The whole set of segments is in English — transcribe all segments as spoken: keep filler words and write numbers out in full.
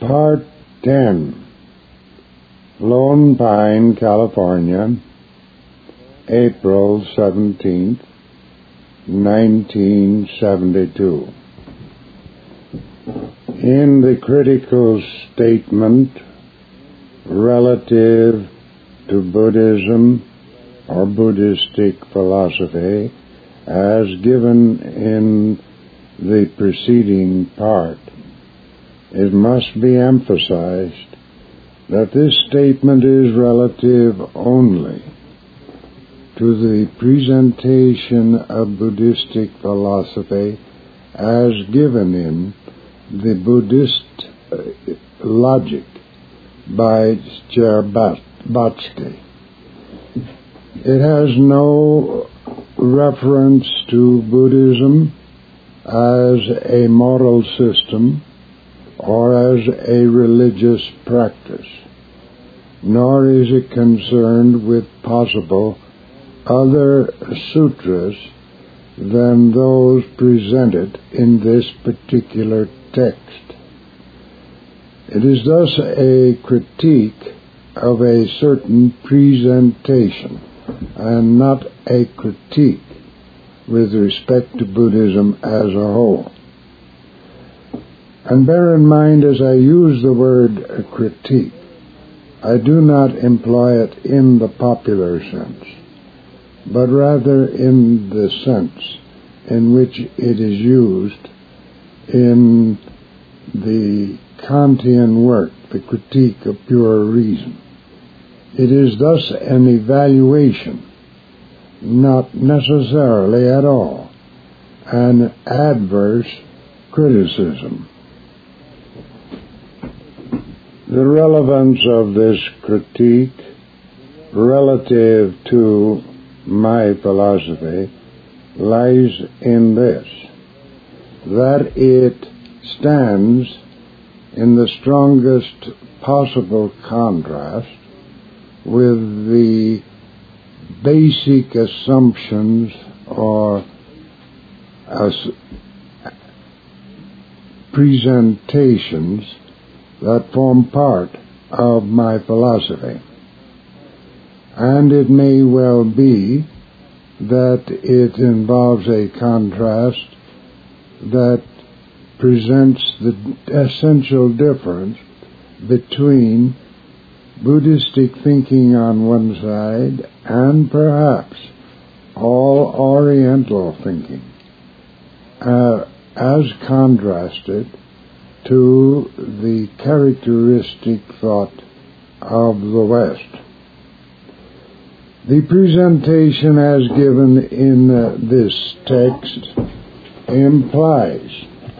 Part ten. Lone Pine, California, April seventeenth, nineteen seventy-two. In the critical statement relative to Buddhism or Buddhistic philosophy, as given in the preceding part, it must be emphasized that this statement is relative only to the presentation of Buddhistic philosophy as given in the Buddhist uh, logic by Shtcherbatsky. It has no reference to Buddhism as a moral system or as a religious practice, nor is it concerned with possible other sutras than those presented in this particular text. It is thus a critique of a certain presentation and not a critique with respect to Buddhism as a whole. And bear in mind, as I use the word critique, I do not employ it in the popular sense, but rather in the sense in which it is used in the Kantian work, the Critique of Pure Reason. It is thus an evaluation, not necessarily at all an adverse criticism. The relevance of this critique relative to my philosophy lies in this, that it stands in the strongest possible contrast with the basic assumptions or as presentations that form part of my philosophy. And it may well be that it involves a contrast that presents the essential difference between Buddhistic thinking on one side and perhaps all Oriental thinking, uh, as contrasted to the characteristic thought of the West. The presentation as given in uh, this text implies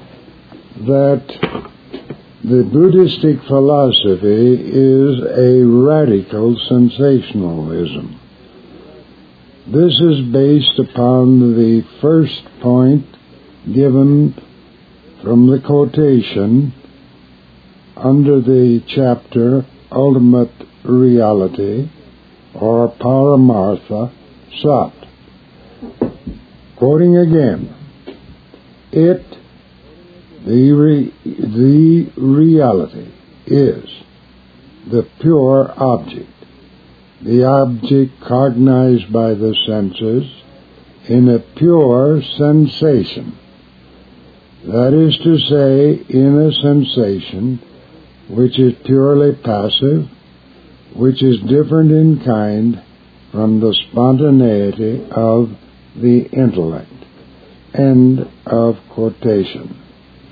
that the Buddhistic philosophy is a radical sensationalism. This is based upon the first point given from the quotation under the chapter Ultimate Reality or Paramartha Sat. Quoting again, it, the, re, the reality, is the pure object, the object cognized by the senses in a pure sensation. That is to say, in a sensation which is purely passive, which is different in kind from the spontaneity of the intellect. End of quotation.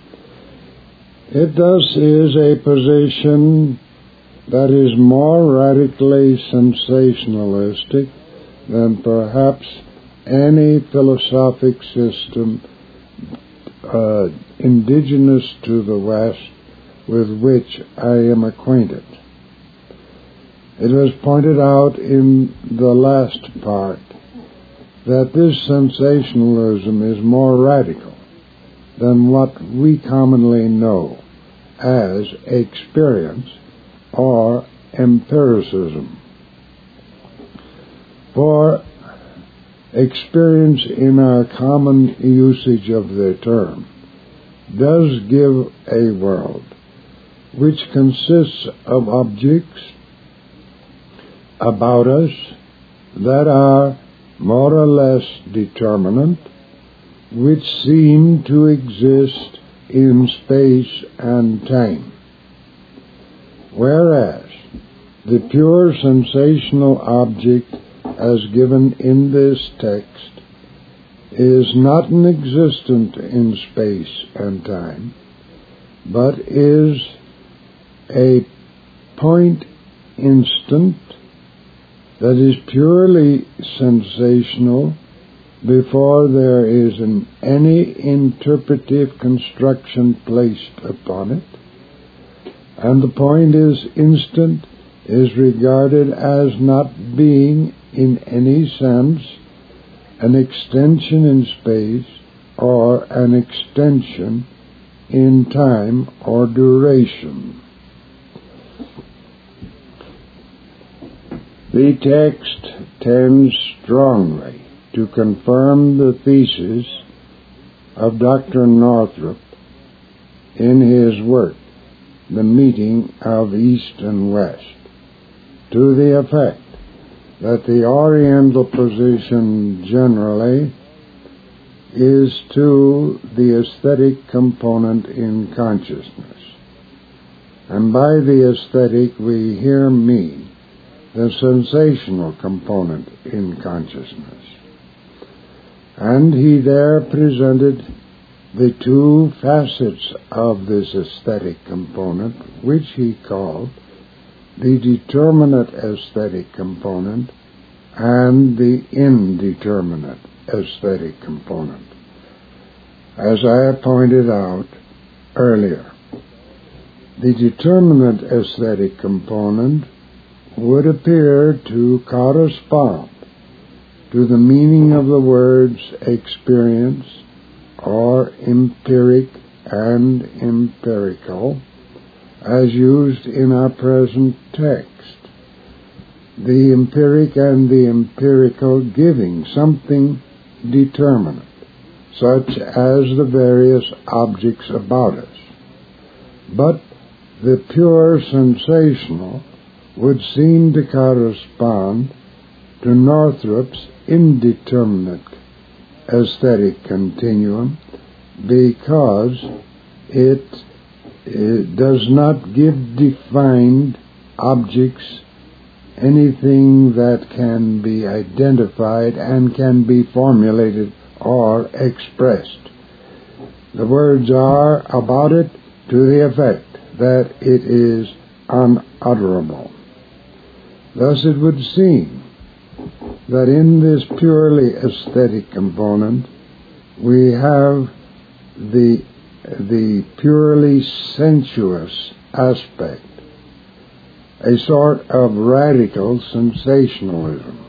It thus is a position that is more radically sensationalistic than perhaps any philosophic system Uh, indigenous to the West with which I am acquainted. It was pointed out in the last part that this sensationalism is more radical than what we commonly know as experience or empiricism. For experience in our common usage of the term does give a world which consists of objects about us that are more or less determinate, which seem to exist in space and time. Whereas the pure sensational object as given in this text is not existent in space and time, but is a point instant that is purely sensational before there is an, any interpretive construction placed upon it, and the point is instant is regarded as not being in any sense an extension in space or an extension in time or duration. The text tends strongly to confirm the thesis of Doctor Northrop in his work, The Meeting of East and West, to the effect that the Oriental position generally is to the aesthetic component in consciousness. And by the aesthetic we here mean the sensational component in consciousness. And he there presented the two facets of this aesthetic component, which he called the determinate aesthetic component and the indeterminate aesthetic component, as I have pointed out earlier. The determinate aesthetic component would appear to correspond to the meaning of the words experience or empiric and empirical as used in our present text. The empiric and the empirical giving something determinate, such as the various objects about us. But the pure sensational would seem to correspond to Northrop's indeterminate aesthetic continuum, because it, it does not give defined objects anything that can be identified and can be formulated or expressed. The words are about it to the effect that it is unutterable. Thus it would seem that in this purely aesthetic component we have the, the purely sensuous aspect, a sort of radical sensationalism.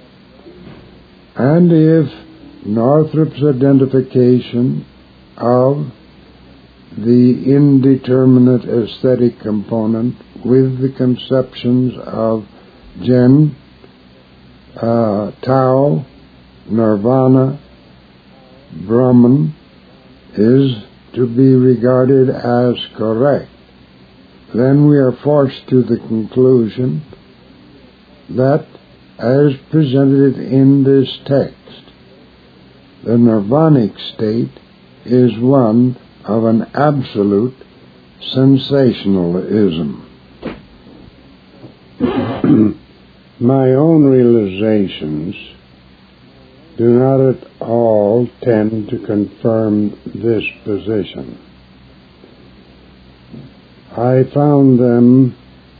And if Northrop's identification of the indeterminate aesthetic component with the conceptions of Jen, uh, Tao, Nirvana, Brahman is to be regarded as correct, then we are forced to the conclusion that, as presented in this text, the nirvanic state is one of an absolute sensationalism. My own realizations do not at all tend to confirm this position. I found them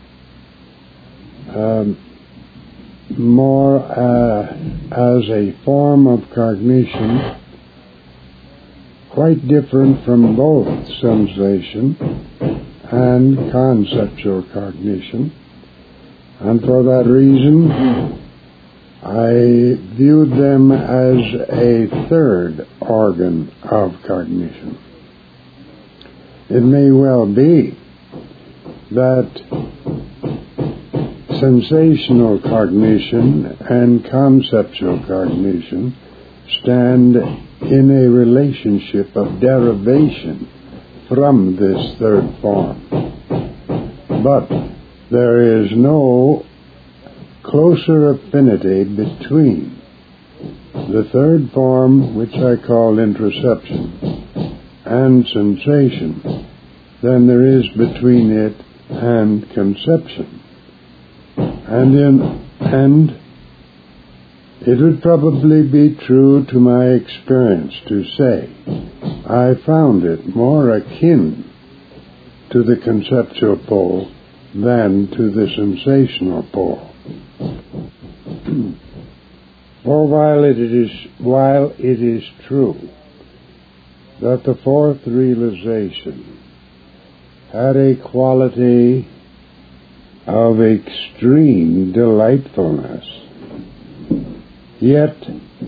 uh, more uh, as a form of cognition quite different from both sensation and conceptual cognition, and for that reason I viewed them as a third organ of cognition. It may well be that sensational cognition and conceptual cognition stand in a relationship of derivation from this third form. But there is no closer affinity between the third form, which I call interoception, and sensation than there is between it and conception. And in, and it would probably be true to my experience to say I found it more akin to the conceptual pole than to the sensational pole. For while it is while it is true that the fourth realization had a quality of extreme delightfulness, yet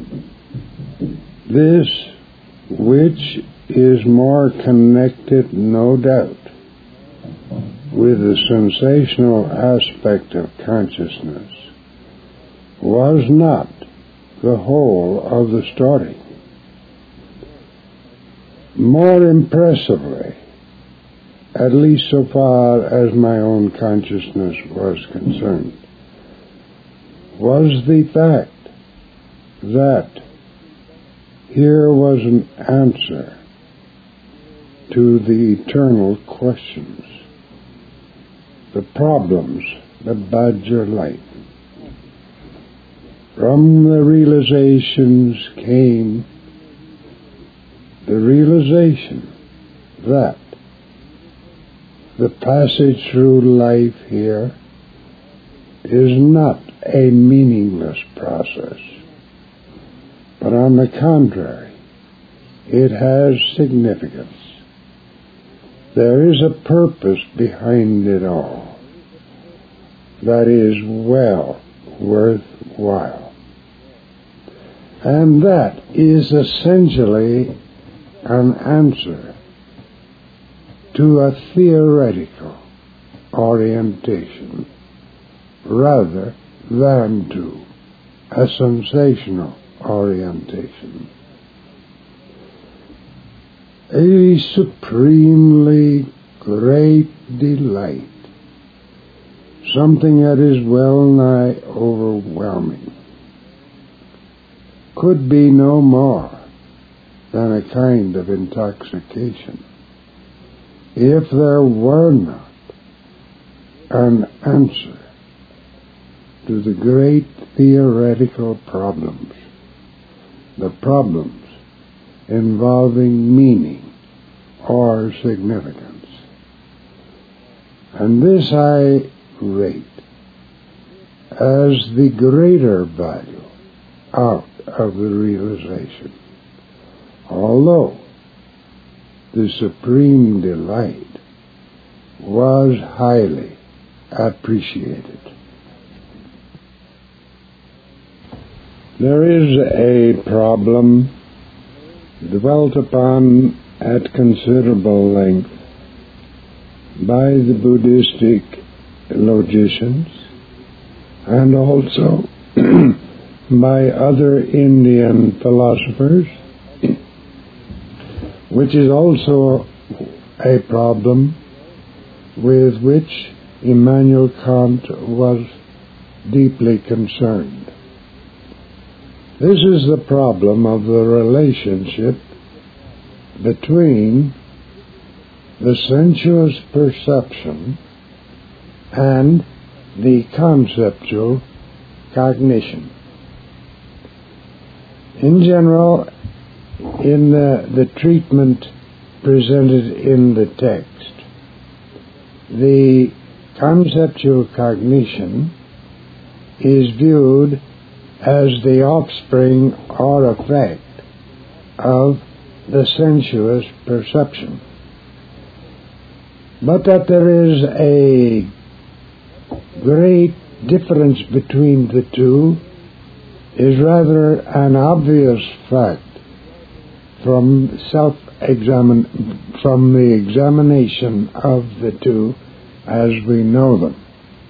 this, which is more connected, no doubt, with the sensational aspect of consciousness, was not the whole of the story. More impressively, at least so far as my own consciousness was concerned, was the fact that here was an answer to the eternal questions, the problems that badger life. From the realizations came the realization that the passage through life here is not a meaningless process, but on the contrary, it has significance. There is a purpose behind it all that is well worthwhile. And that is essentially an answer to a theoretical orientation rather than to a sensational orientation. A supremely great delight, something that is well nigh overwhelming, could be no more than a kind of intoxication if there were not an answer to the great theoretical problems, the problems involving meaning or significance. And this I rate as the greater value out of the realization, although the supreme delight was highly appreciated. There is a problem dwelt upon at considerable length by the Buddhistic logicians and also by other Indian philosophers, which is also a problem with which Immanuel Kant was deeply concerned. This is the problem of the relationship between the sensuous perception and the conceptual cognition. In general, in the, the treatment presented in the text, the conceptual cognition is viewed as the offspring or effect of the sensuous perception, but that there is a great difference between the two is rather an obvious fact from self-examine, from the examination of the two as we know them.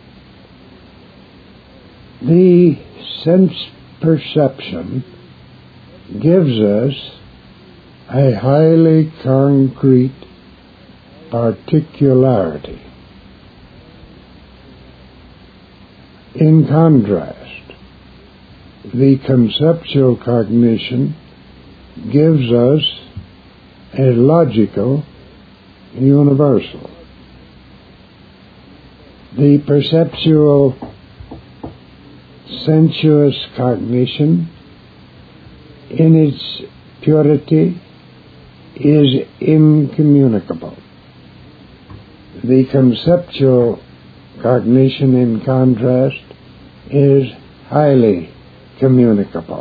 The sense perception gives us a highly concrete particularity, In contrast, the conceptual cognition gives us a logical universal. The perceptual sensuous cognition, in its purity, is incommunicable. The conceptual cognition, in contrast, is highly communicable.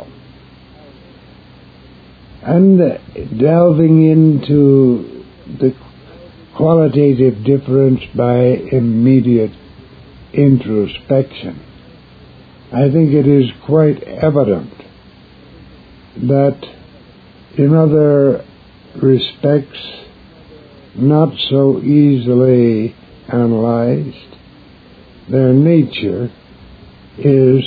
And delving into the qualitative difference by immediate introspection, I think it is quite evident that in other respects not so easily analyzed, their nature is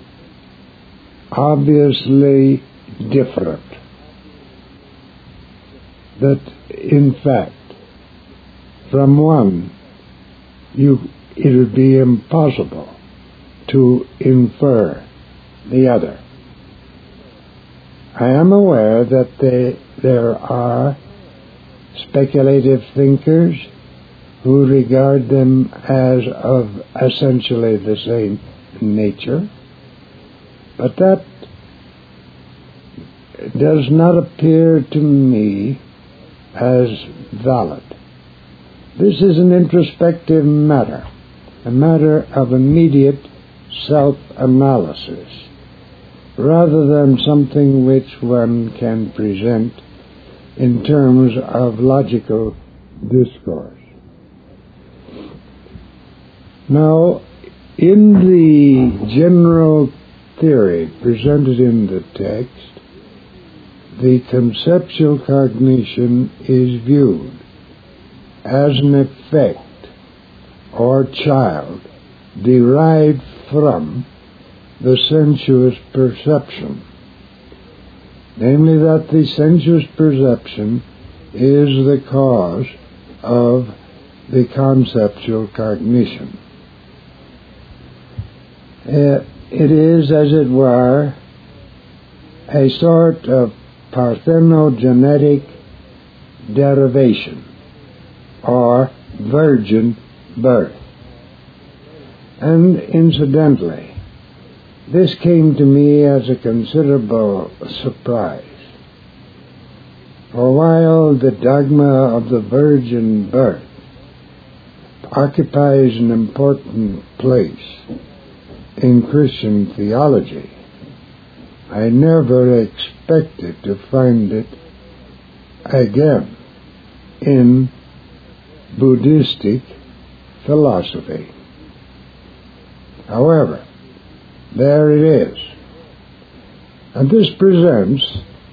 obviously different. That, in fact, from one, you, it would be impossible to infer the other. I am aware that they, there are speculative thinkers who regard them as of essentially the same nature, but that does not appear to me as valid. This is an introspective matter, a matter of immediate self-analysis, rather than something which one can present in terms of logical discourse. Now, in the general theory presented in the text, the conceptual cognition is viewed as an effect or child derived from the sensuous perception, namely that the sensuous perception is the cause of the conceptual cognition. Uh, it is, as it were, a sort of parthenogenetic derivation or virgin birth. And incidentally, this came to me as a considerable surprise. For while the dogma of the virgin birth occupies an important place in Christian theology, I never expected to find it again in Buddhistic philosophy. However, there it is. And this presents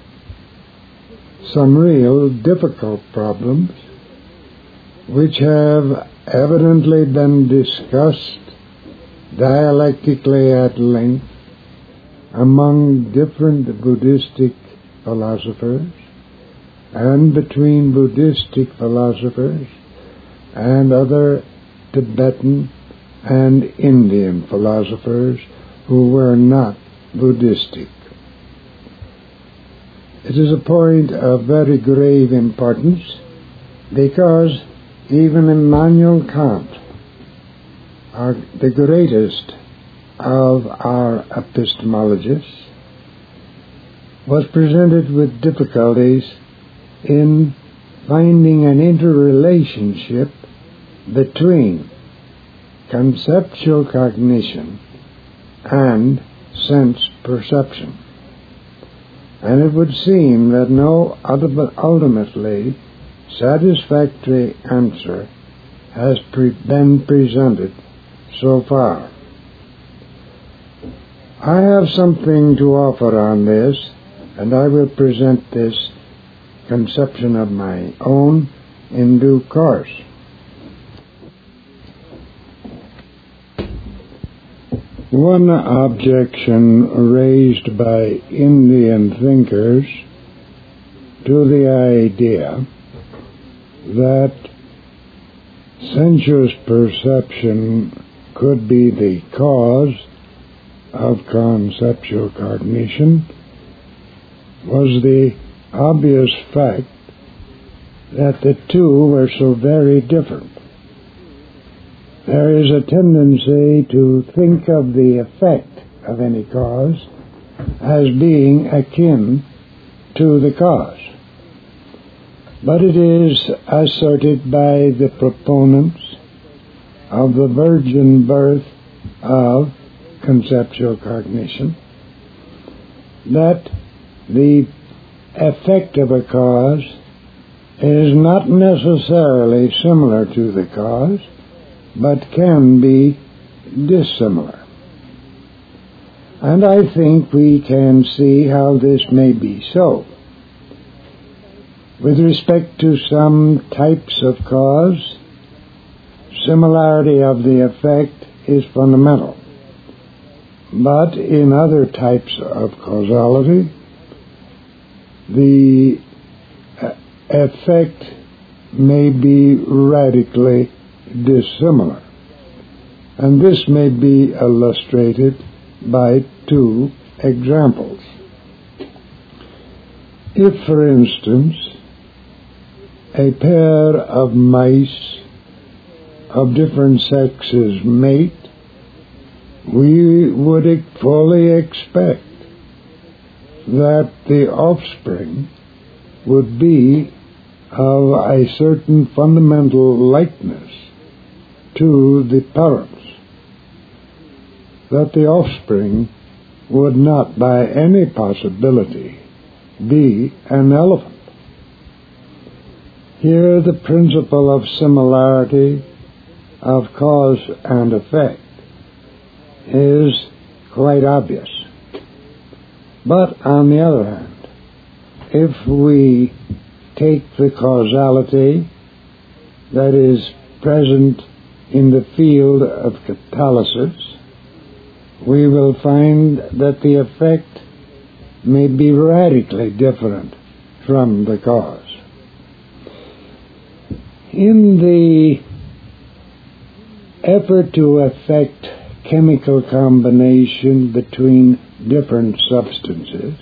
some real difficult problems which have evidently been discussed dialectically at length among different Buddhistic philosophers and between Buddhistic philosophers and other Tibetan and Indian philosophers who were not Buddhistic. It is a point of very grave importance because even Immanuel Kant, our, the greatest of our epistemologists, was presented with difficulties in finding an interrelationship between conceptual cognition and sense perception. And it would seem that no ultimately satisfactory answer has pre- been presented so far. I have something to offer on this, and I will present this conception of my own in due course. One objection raised by Indian thinkers to the idea that sensuous perception could be the cause of conceptual cognition was the obvious fact that the two were so very different. There is a tendency to think of the effect of any cause as being akin to the cause. But it is asserted by the proponents of the virgin birth of conceptual cognition that the effect of a cause is not necessarily similar to the cause, but can be dissimilar. And I think we can see how this may be so. With respect to some types of cause, similarity of the effect is fundamental. But in other types of causality, the effect may be radically dissimilar. And this may be illustrated by two examples. If, for instance, a pair of mice of different sexes mate, we would fully expect that the offspring would be of a certain fundamental likeness to the parents, that the offspring would not by any possibility be an elephant. Here the principle of similarity of cause and effect is quite obvious. But on the other hand, if we take the causality that is present in the field of catalysis, we will find that the effect may be radically different from the cause. In the effort to effect chemical combination between different substances,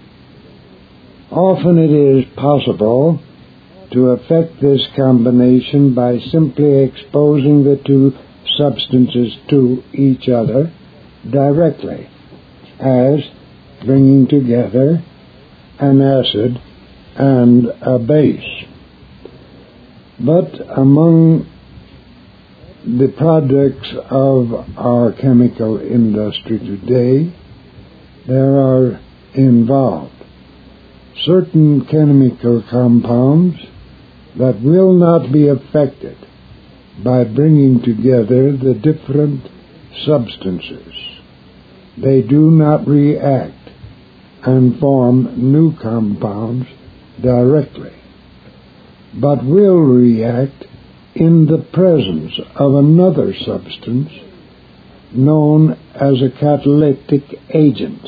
often it is possible to effect this combination by simply exposing the two substances to each other directly, as bringing together an acid and a base. But among the products of our chemical industry today, there are involved certain chemical compounds that will not be affected by bringing together the different substances. They do not react and form new compounds directly, but will react in the presence of another substance known as a catalytic agent.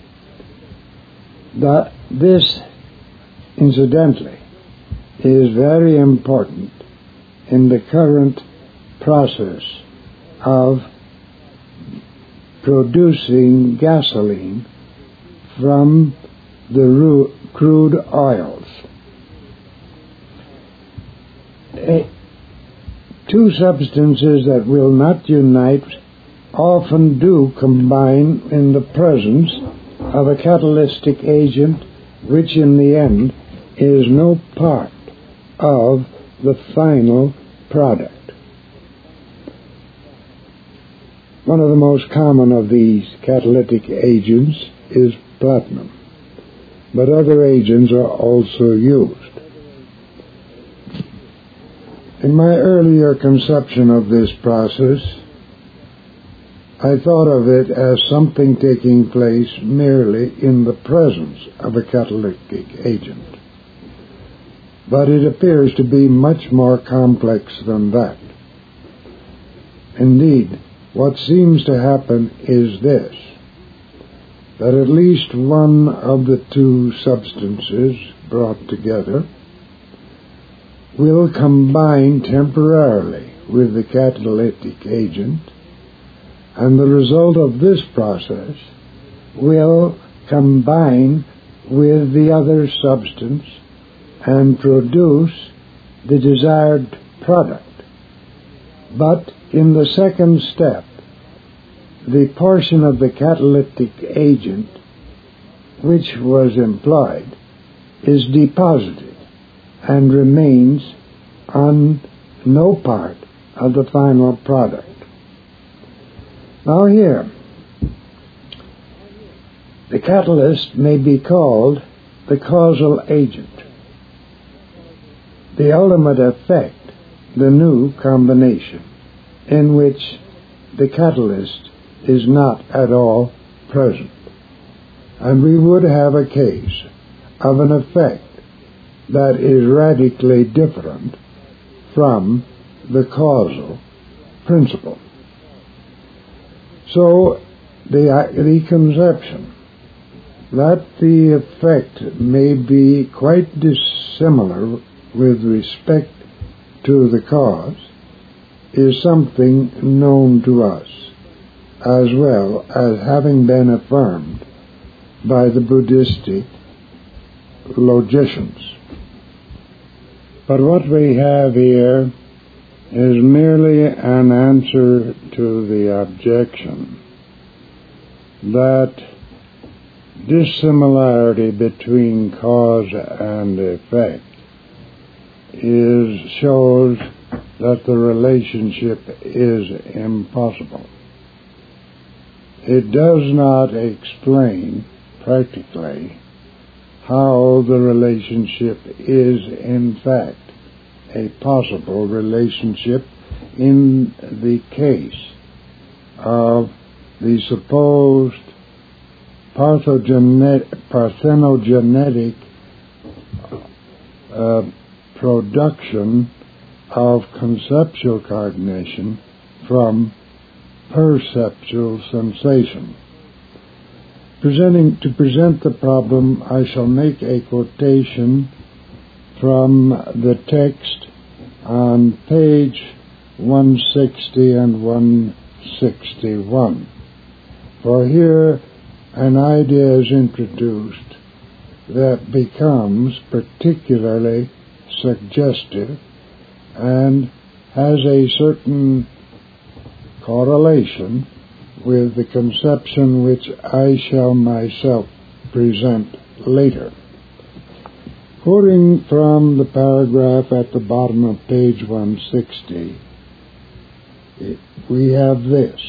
That this, incidentally, is very important in the current process of producing gasoline from the ru- crude oils. Uh, two substances that will not unite often do combine in the presence of a catalytic agent which in the end is no part of the final product. One of the most common of these catalytic agents is platinum, but other agents are also used. In my earlier conception of this process, I thought of it as something taking place merely in the presence of a catalytic agent. But it appears to be much more complex than that. Indeed, what seems to happen is this, that at least one of the two substances brought together will combine temporarily with the catalytic agent and the result of this process will combine with the other substance and produce the desired product. But in the second step, the portion of the catalytic agent which was employed is deposited and remains on no part of the final product. Now here, the catalyst may be called the causal agent. The ultimate effect, the new combination, in which the catalyst is not at all present. And we would have a case of an effect that is radically different from the causal principle. So the, the conception that the effect may be quite dissimilar with respect to the cause is something known to us, as well as having been affirmed by the Buddhistic logicians. But what we have here is merely an answer to the objection that dissimilarity between cause and effect is shows that the relationship is impossible. It does not explain practically how the relationship is in fact a possible relationship in the case of the supposed parthenogenetic, parthenogenetic uh, production of conceptual cognition from perceptual sensation. Presenting, to present the problem, I shall make a quotation from the text on page one sixty and one sixty-one. For here an idea is introduced that becomes particularly suggestive and has a certain correlation with the conception which I shall myself present later. Quoting from the paragraph at the bottom of page one sixty, we have this.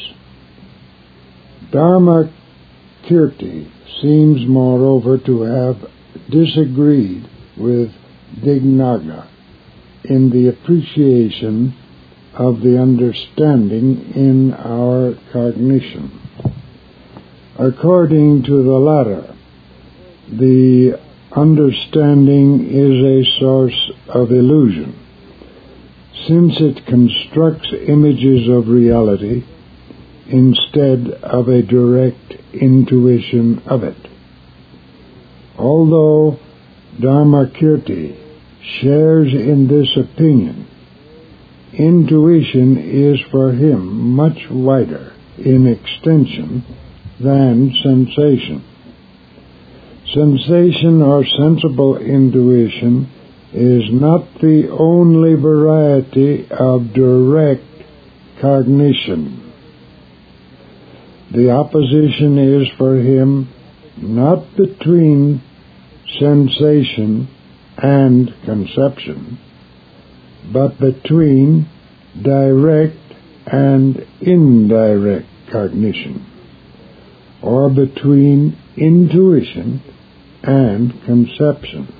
Dharmakirti seems, moreover, to have disagreed with Dignaga in the appreciation of the understanding in our cognition. According to the latter, the understanding is a source of illusion, since it constructs images of reality instead of a direct intuition of it. Although Dharmakirti shares in this opinion, intuition is for him much wider in extension than sensation. Sensation or sensible intuition is not the only variety of direct cognition. The opposition is for him not between sensation and conception, but between direct and indirect cognition, or between intuition and conception.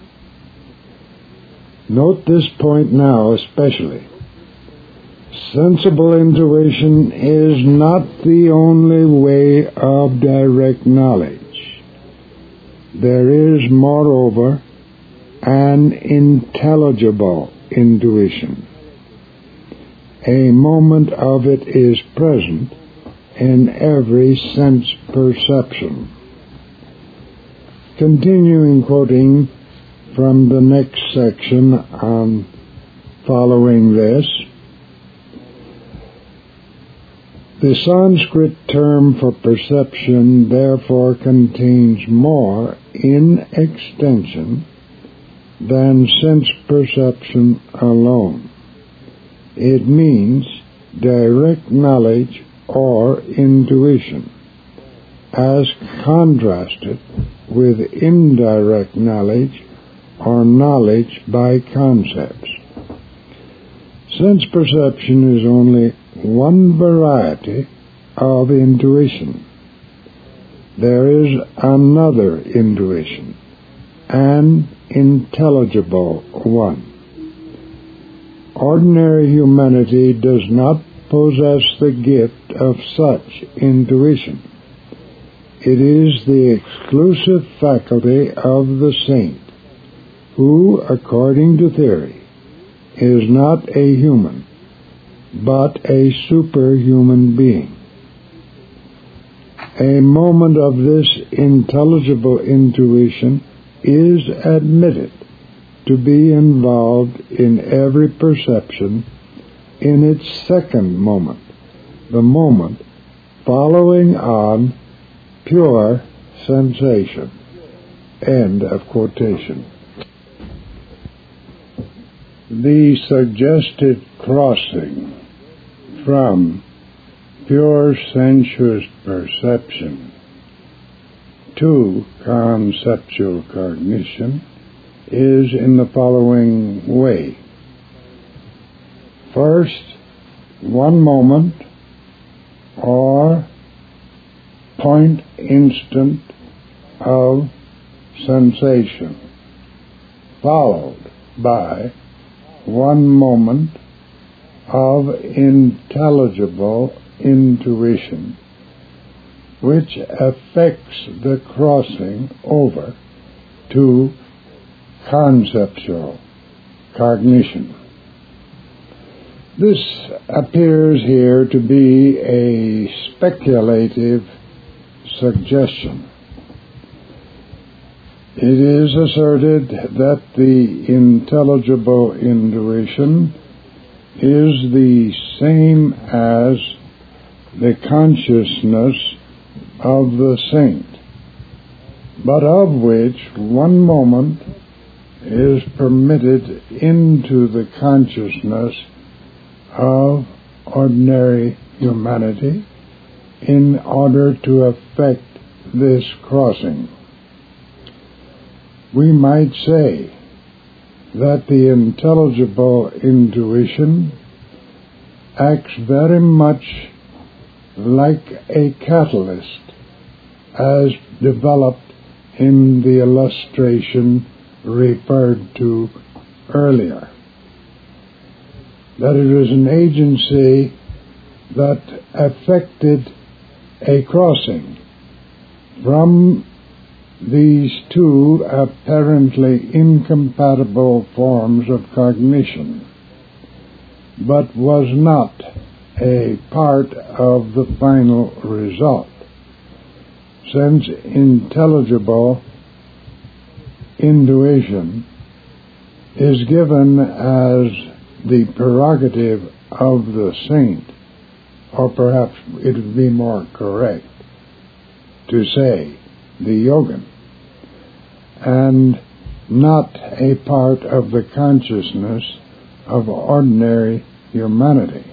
Note this point now especially. Sensible intuition is not the only way of direct knowledge. There is, moreover, an intelligible intuition. A moment of it is present in every sense perception. Continuing quoting from the next section on following this, The Sanskrit term for perception therefore contains more in extension than sense perception alone. It means direct knowledge or intuition, as contrasted with indirect knowledge or knowledge by concepts. Sense perception is only one variety of intuition. There is another intuition, an intelligible one. Ordinary humanity does not possess the gift of such intuition. It is the exclusive faculty of the saint, who, according to theory, is not a human, but a superhuman being. A moment of this intelligible intuition is admitted to be involved in every perception in its second moment, the moment following on pure sensation. End of quotation. The suggested crossing from pure sensuous perception to conceptual cognition is in the following way. First, one moment or point instant of sensation, followed by one moment of intelligible intuition, which affects the crossing over to conceptual cognition. This appears here to be a speculative suggestion. It is asserted that the intelligible intuition is the same as the consciousness of the saint, but of which one moment is permitted into the consciousness of ordinary humanity in order to effect this crossing. We might say that the intelligible intuition acts very much like a catalyst, as developed in the illustration referred to earlier. That it is an agency that affected a crossing from these two apparently incompatible forms of cognition, but was not a part of the final result, since intelligible intuition is given as the prerogative of the saint, or perhaps it would be more correct to say the yogin, and not a part of the consciousness of ordinary humanity.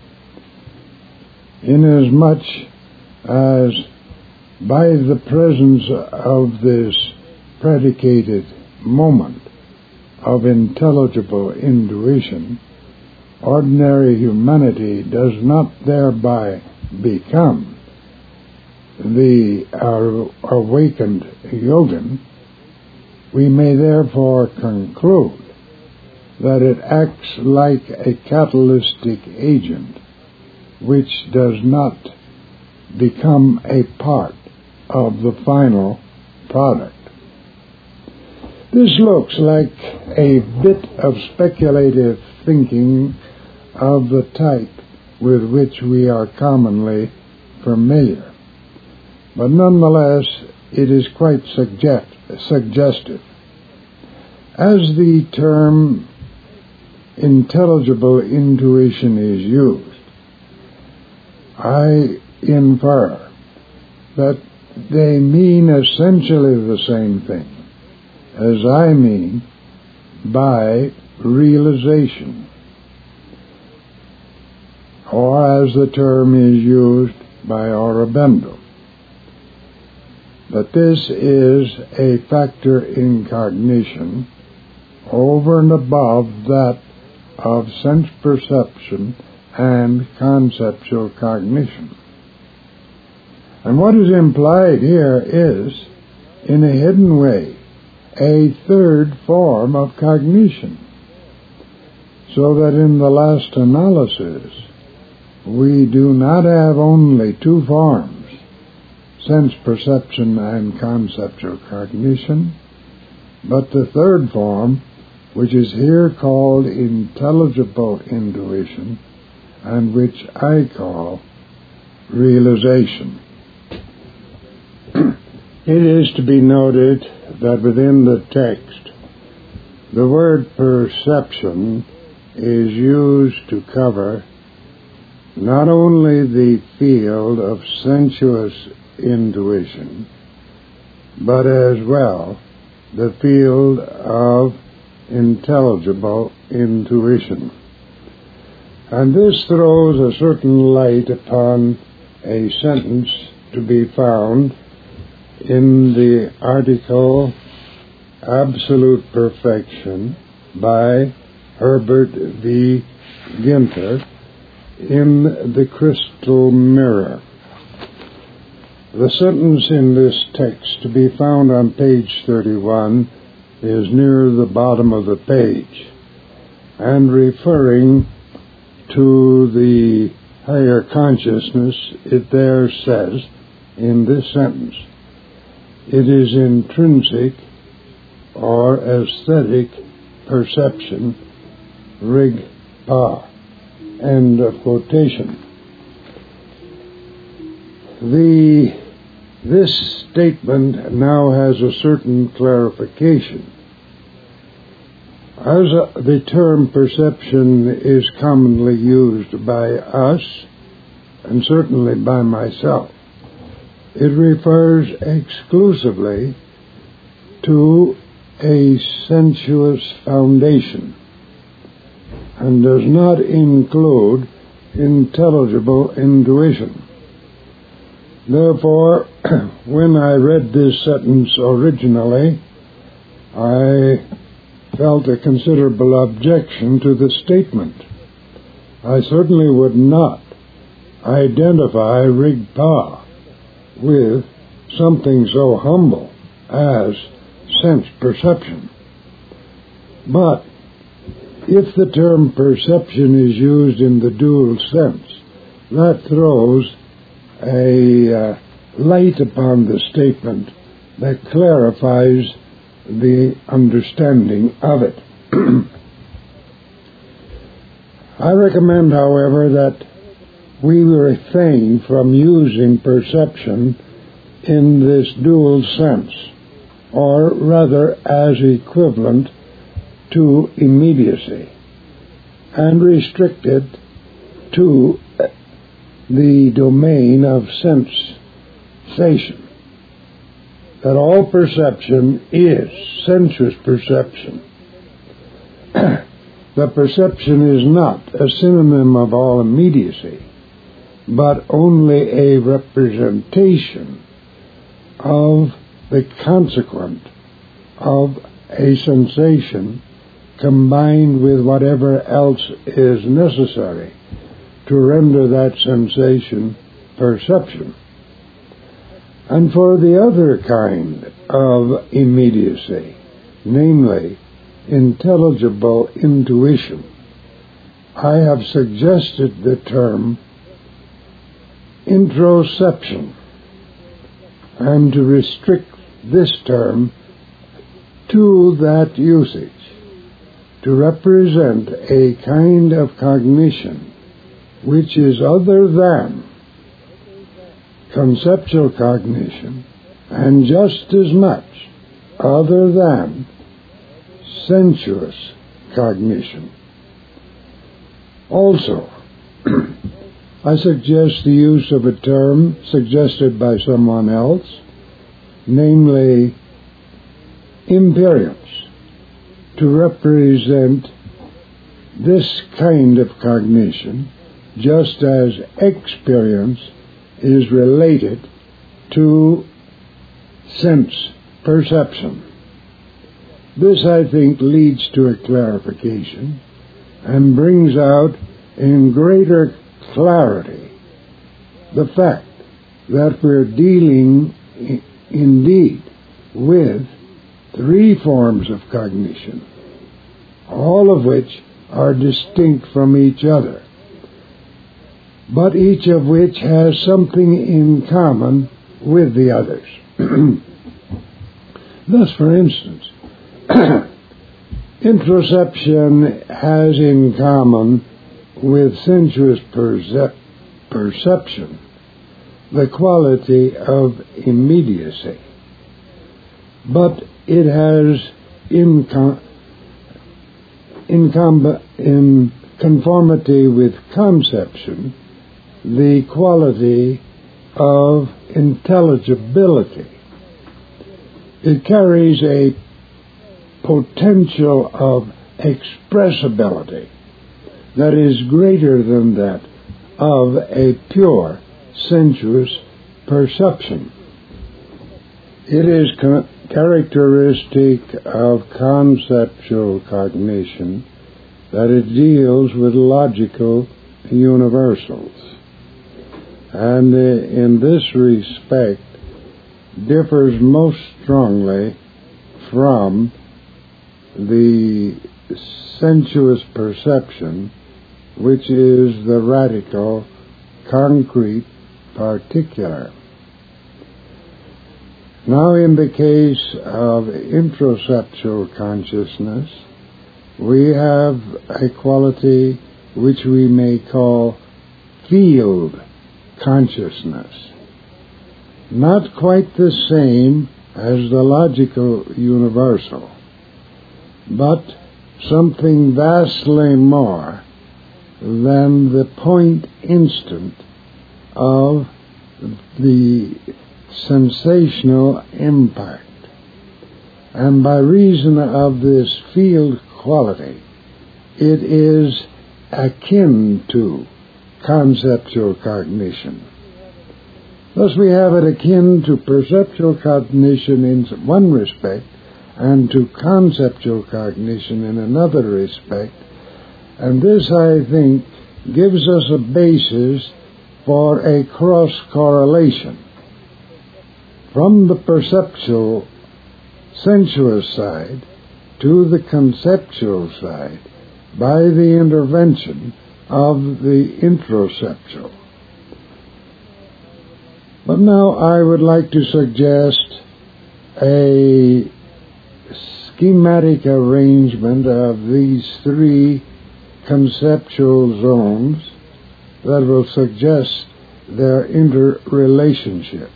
Inasmuch as by the presence of this predicated moment of intelligible intuition, ordinary humanity does not thereby become the uh, awakened yogin, we may therefore conclude that it acts like a catalytic agent which does not become a part of the final product. This looks like a bit of speculative thinking of the type with which we are commonly familiar, but nonetheless it is quite suggest- suggestive. As the term intelligible intuition is used, I infer that they mean essentially the same thing as I mean by realization, or as the term is used by Aurobindo. But this is a factor in cognition over and above that of sense perception and conceptual cognition. And what is implied here is, in a hidden way, a third form of cognition, so that in the last analysis we do not have only two forms, sense perception and conceptual cognition, but the third form, which is here called intelligible intuition, and which I call realization. It is to be noted that within the text, the word perception is used to cover not only the field of sensuous intuition, but as well the field of intelligible intuition. And this throws a certain light upon a sentence to be found in the article Absolute Perfection by Herbert V. Ginter in The Crystal Mirror. The sentence in this text, to be found on page thirty-one, is near the bottom of the page, and referring to the higher consciousness, it there says in this sentence, it is intrinsic or aesthetic perception, rig pa. End of quotation. The, this statement now has a certain clarification. As a, the term perception is commonly used by us, and certainly by myself, it refers exclusively to a sensuous foundation and does not include intelligible intuition. Therefore, when I read this sentence originally, I felt a considerable objection to the statement. I certainly would not identify Rigpa with something so humble as sense perception. But if the term perception is used in the dual sense, that throws a uh, light upon the statement that clarifies the understanding of it. I recommend, however, that we refrain from using perception in this dual sense, or rather as equivalent to immediacy, and restrict it to the domain of sensation. That all perception is sensuous perception. The perception is not a synonym of all immediacy, but only a representation of the consequent of a sensation combined with whatever else is necessary to render that sensation perception. And for the other kind of immediacy, namely intelligible intuition, I have suggested the term introception, and to restrict this term to that usage, to represent a kind of cognition which is other than conceptual cognition, and just as much other than sensuous cognition. Also, I suggest the use of a term suggested by someone else, namely imperience, to represent this kind of cognition, just as experience is related to sense perception. This, I think, leads to a clarification and brings out in greater clarity the fact that we're dealing I- indeed with three forms of cognition, all of which are distinct from each other, but each of which has something in common with the others. Thus, for instance, interoception has in common with sensuous percep- perception the quality of immediacy, but it has in, con- in, com- in conformity with conception the quality of intelligibility. It carries a potential of expressibility that is greater than that of a pure sensuous perception. It is co- characteristic of conceptual cognition that it deals with logical universals, and uh, in this respect differs most strongly from the sensuous perception, which is the radical, concrete, particular. Now, in the case of interoceptual consciousness, we have a quality which we may call field consciousness. Not quite the same as the logical universal, but something vastly more than the point instant of the sensational impact. And by reason of this field quality, it is akin to conceptual cognition. Thus we have it akin to perceptual cognition in one respect and to conceptual cognition in another respect, and this, I think, gives us a basis for a cross-correlation from the perceptual sensuous side to the conceptual side by the intervention of the interoceptual. But now I would like to suggest a schematic arrangement of these three conceptual zones that will suggest their interrelationship.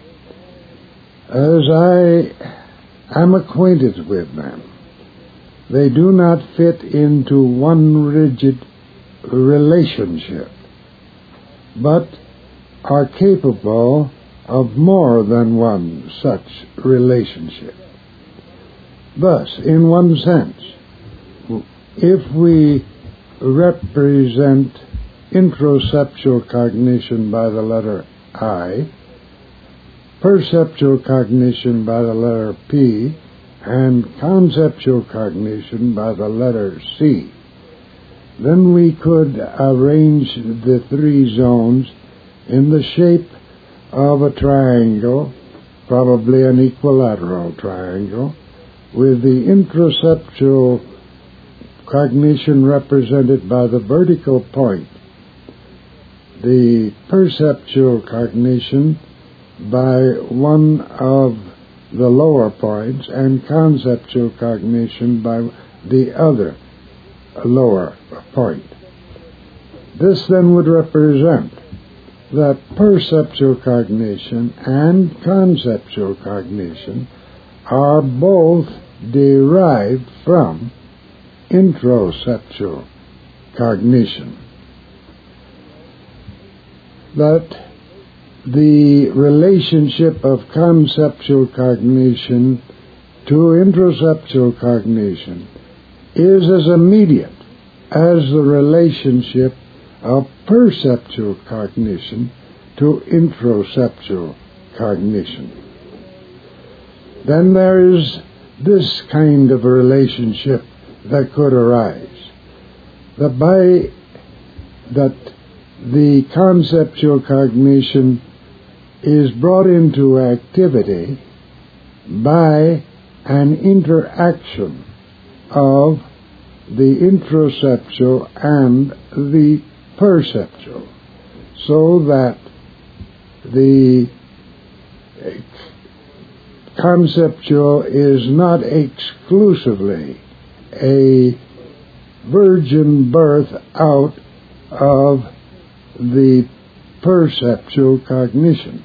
As I am acquainted with them, they do not fit into one rigid relationship, but are capable of more than one such relationship. Thus, in one sense, if we represent interoceptual cognition by the letter I, perceptual cognition by the letter P, and conceptual cognition by the letter C, then we could arrange the three zones in the shape of a triangle, probably an equilateral triangle, with the interoceptual cognition represented by the vertical point, the perceptual cognition by one of the lower points, and conceptual cognition by the other lower point. This then would represent that perceptual cognition and conceptual cognition are both derived from interoceptual cognition. that the relationship of conceptual cognition to introceptual cognition is as immediate as the relationship of perceptual cognition to introceptual cognition. Then there is this kind of a relationship that could arise, that by that the conceptual cognition is brought into activity by an interaction of the introceptual and the perceptual, so that the conceptual is not exclusively a virgin birth out of the perceptual cognition.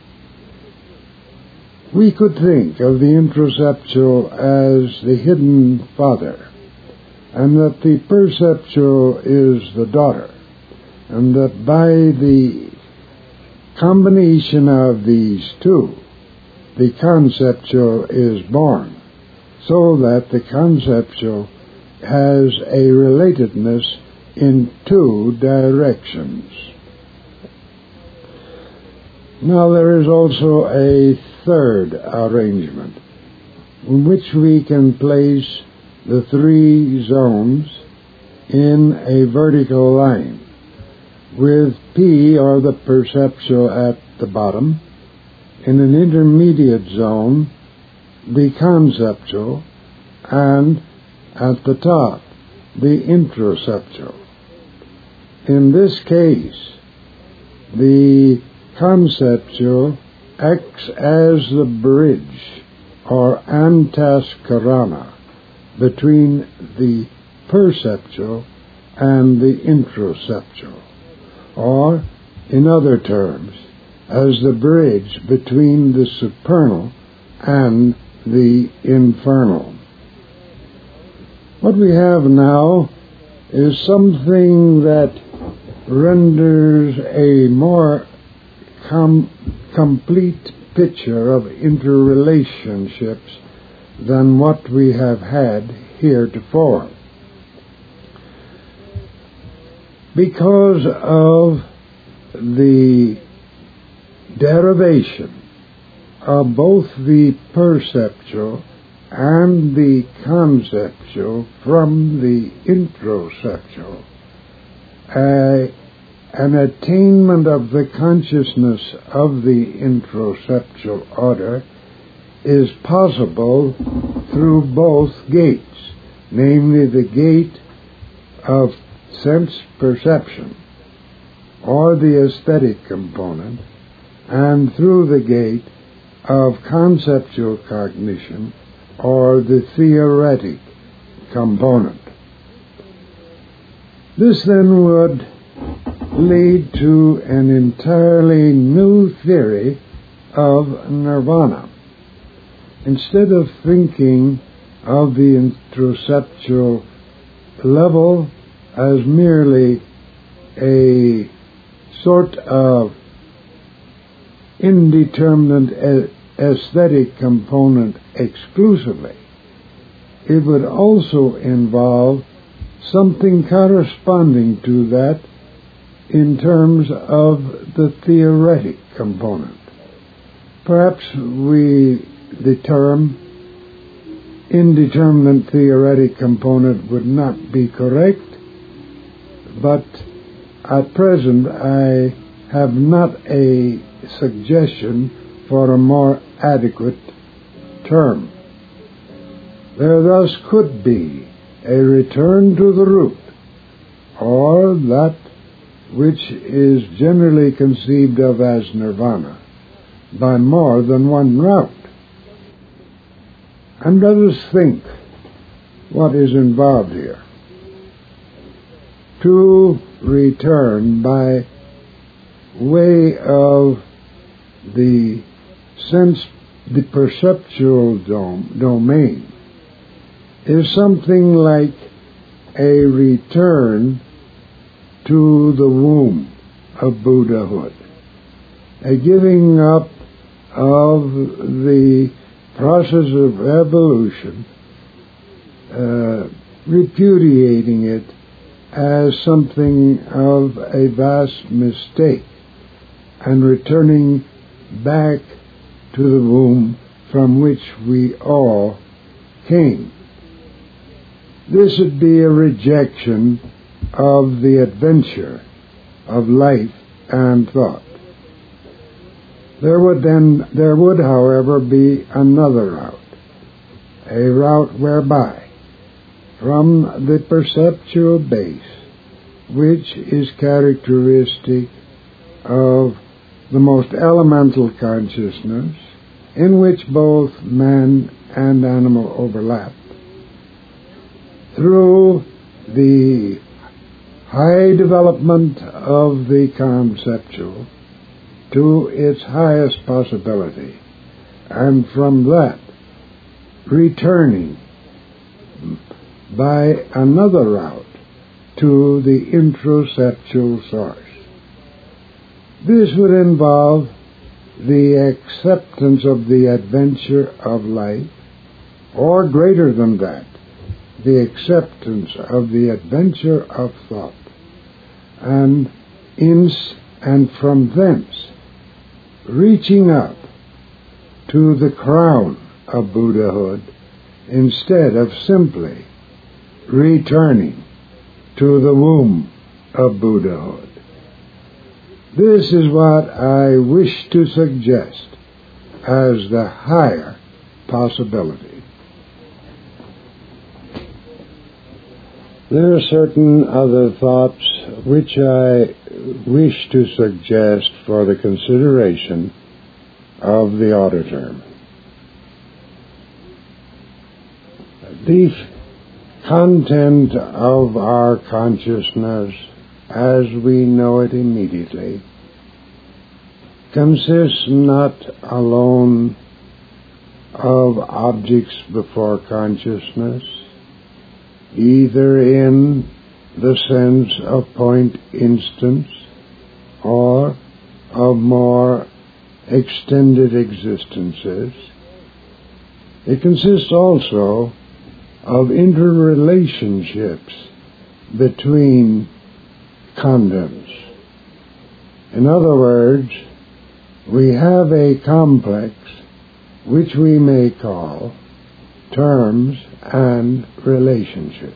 We could think of the introceptual as the hidden father, and that the perceptual is the daughter, and that by the combination of these two, the conceptual is born, so that the conceptual has a relatedness in two directions. Now there is also a third arrangement in which we can place the three zones in a vertical line, with P, or the perceptual, at the bottom, in an intermediate zone, the conceptual, and at the top, the introceptual. In this case, the conceptual acts as the bridge, or antaskarana, between the perceptual and the introceptual, or, in other terms, as the bridge between the supernal and the infernal. What we have now is something that renders a more com- complete picture of interrelationships than what we have had heretofore. Because of the derivation of both the perceptual and the conceptual from the introceptual, uh, an attainment of the consciousness of the introceptual order is possible through both gates, namely the gate of sense perception, or the aesthetic component, and through the gate of conceptual cognition, or the theoretic component. This then would lead to an entirely new theory of nirvana. Instead of thinking of the introceptual level as merely a sort of indeterminate aesthetic component exclusively, it would also involve something corresponding to that in terms of the theoretic component. Perhaps we, the term indeterminate theoretic component would not be correct, but at present I have not a suggestion for a more adequate term. There thus could be a return to the root, or that which is generally conceived of as nirvana, by more than one route. And let us think what is involved here. To return by way of the sense, the perceptual dom- domain, is something like a return to the womb of Buddhahood, a giving up of the process of evolution, uh, repudiating it as something of a vast mistake, and returning back to the womb from which we all came. This would be a rejection of the adventure of life and thought. There would then, there would, however, be another route, a route whereby, from the perceptual base, which is characteristic of the most elemental consciousness, in which both man and animal overlap, through the high development of the conceptual to its highest possibility, and from that returning by another route to the introceptual source. This would involve the acceptance of the adventure of life, or greater than that, the acceptance of the adventure of thought, and in and from thence reaching up to the crown of Buddhahood, instead of simply returning to the womb of Buddhahood. This is what I wish to suggest as the higher possibility. There are certain other thoughts which I wish to suggest for the consideration of the auditor. The content of our consciousness, as we know it immediately, consists not alone of objects before consciousness, either in the sense of point instance or of more extended existences. It consists also of interrelationships between contents. In other words, we have a complex which we may call terms and relationships.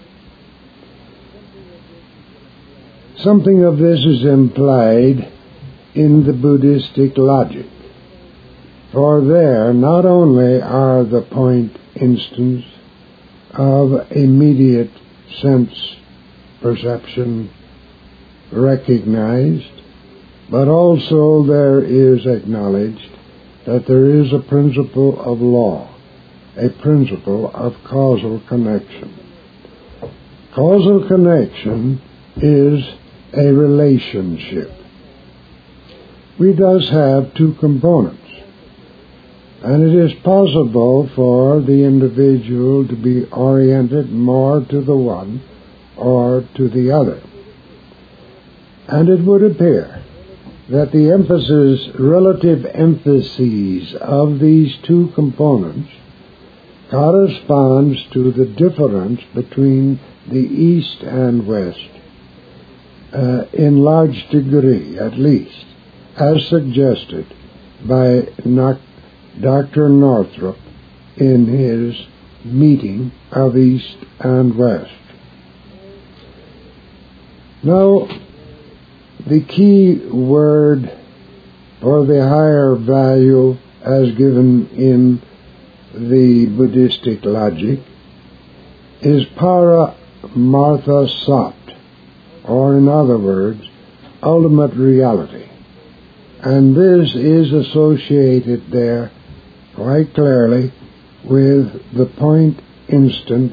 Something of this is implied in the Buddhistic logic, for there not only are the point instants of immediate sense perception recognized, but also there is acknowledged that there is a principle of law, a principle of causal connection. Causal connection is a relationship. We thus have two components, and it is possible for the individual to be oriented more to the one or to the other. And it would appear that the emphasis, relative emphases of these two components corresponds to the difference between the East and West, uh, in large degree at least, as suggested by Doctor Northrop in his meeting of East and West. Now, the key word for the higher value as given in the Buddhistic logic is paramartha sat, or in other words, ultimate reality. And this is associated there quite clearly with the point instant,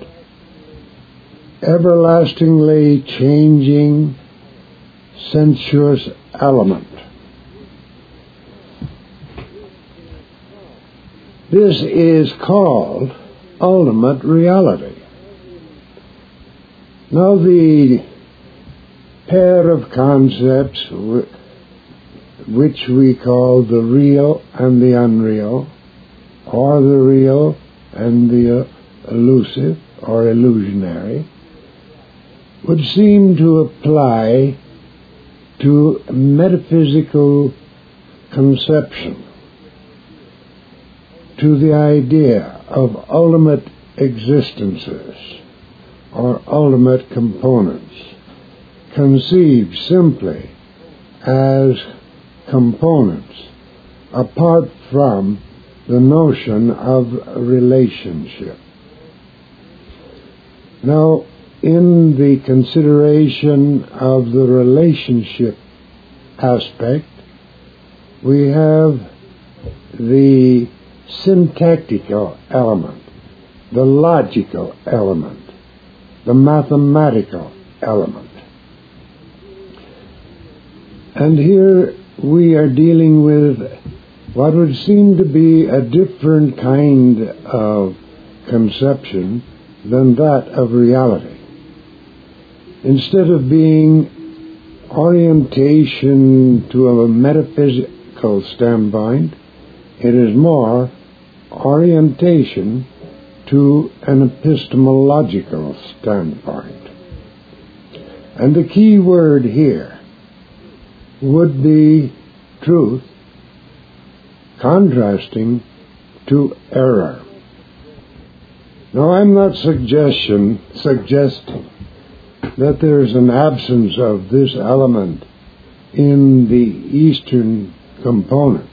everlastingly changing sensuous element. This is called ultimate reality. Now, the pair of concepts which we call the real and the unreal, or the real and the elusive or illusionary, would seem to apply to metaphysical conception, to the idea of ultimate existences or ultimate components, conceived simply as components apart from the notion of relationship. Now, in the consideration of the relationship aspect, we have the syntactical element, the logical element, the mathematical element. And here we are dealing with what would seem to be a different kind of conception than that of reality. Instead of being orientation to a metaphysical standpoint, it is more orientation to an epistemological standpoint. And the key word here would be truth, contrasting to error. Now, I'm not suggestion, suggesting that there's an absence of this element in the Eastern component,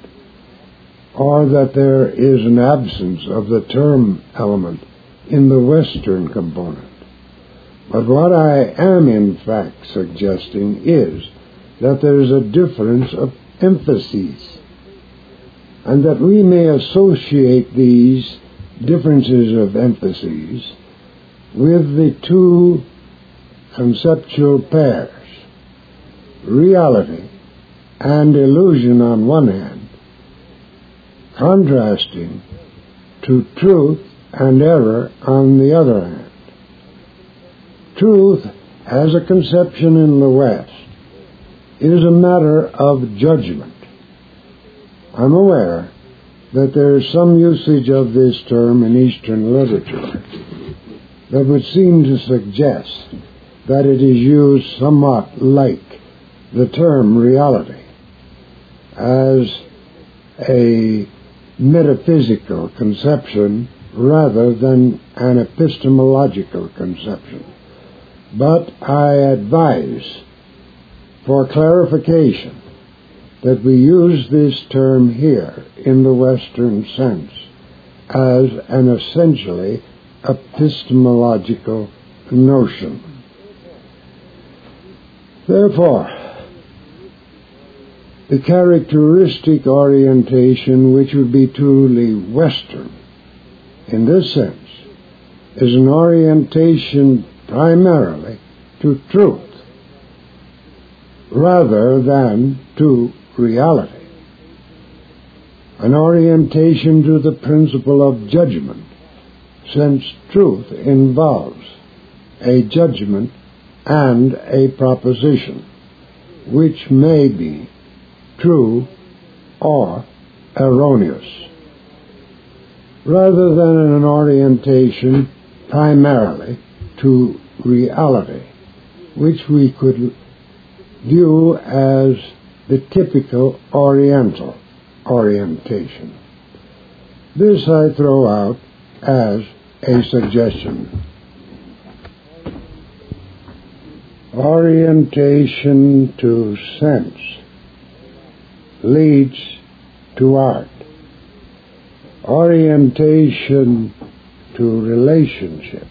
or that there is an absence of the term element in the Western component. But what I am in fact suggesting is that there is a difference of emphases, and that we may associate these differences of emphases with the two conceptual pairs, reality and illusion on one hand, contrasting to truth and error on the other hand. Truth, as a conception in the West, is a matter of judgment. I'm aware that there is some usage of this term in Eastern literature that would seem to suggest that it is used somewhat like the term reality, as a metaphysical conception rather than an epistemological conception. But I advise, for clarification, that we use this term here in the Western sense as an essentially epistemological notion. Therefore, the characteristic orientation which would be truly Western in this sense is an orientation primarily to truth rather than to reality, an orientation to the principle of judgment, since truth involves a judgment and a proposition which may be true or erroneous, rather than an orientation primarily to reality, which we could view as the typical Oriental orientation. This I throw out as a suggestion. Orientation to sense leads to art. Orientation to relationship,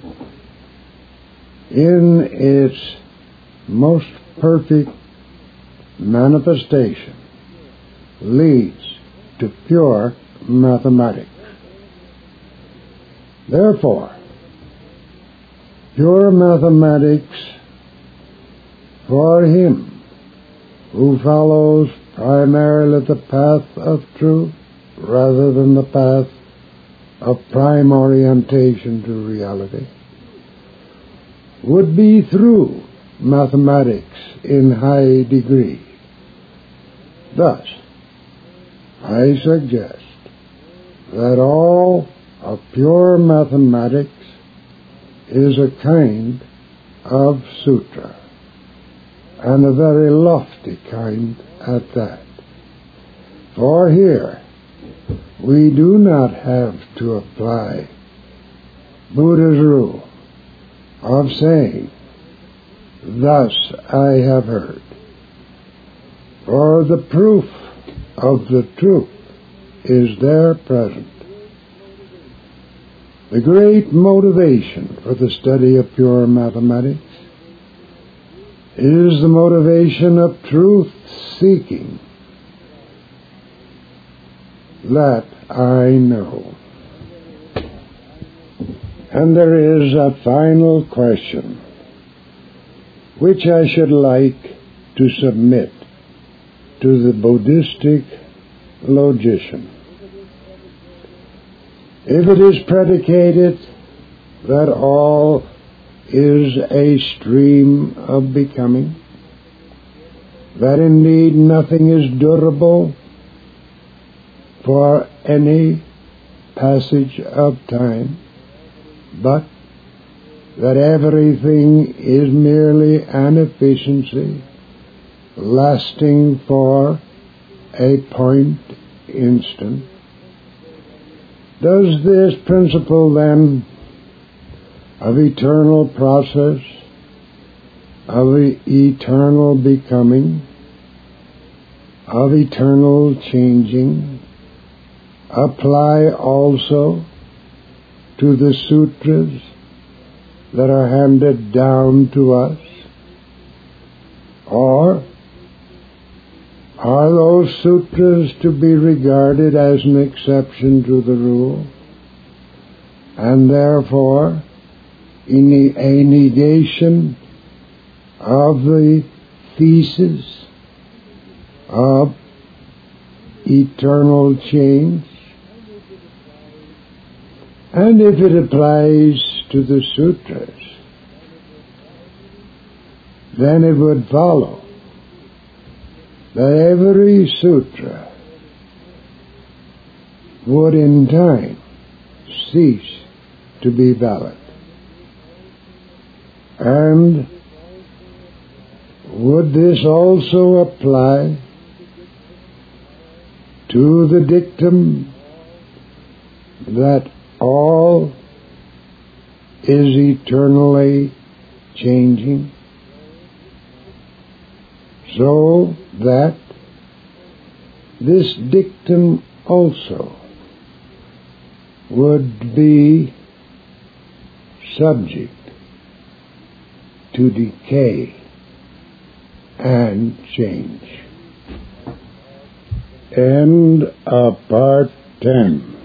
in its most perfect manifestation, leads to pure mathematics. Therefore, pure mathematics for him who follows primarily the path of truth rather than the path of prime orientation to reality would be through mathematics in high degree. Thus, I suggest that all of pure mathematics is a kind of sutra, and a very lofty kind at that. For here, we do not have to apply Buddha's rule of saying, "Thus I have heard." For the proof of the truth is there present. The great motivation for the study of pure mathematics is the motivation of truth-seeking. That I know. And there is a final question which I should like to submit to the Buddhistic logician. If it is predicated that all is a stream of becoming, that indeed nothing is durable for any passage of time, but that everything is merely an efficiency lasting for a point instant, does this principle then of eternal process, of eternal becoming, of eternal changing, apply also to the sutras that are handed down to us? Or are those sutras to be regarded as an exception to the rule, and therefore in a negation of the thesis of eternal change? And if it applies to the sutras, then it would follow that every sutra would in time cease to be valid. And would this also apply to the dictum that all is eternally changing, so that this dictum also would be subject to decay and change? End of part ten.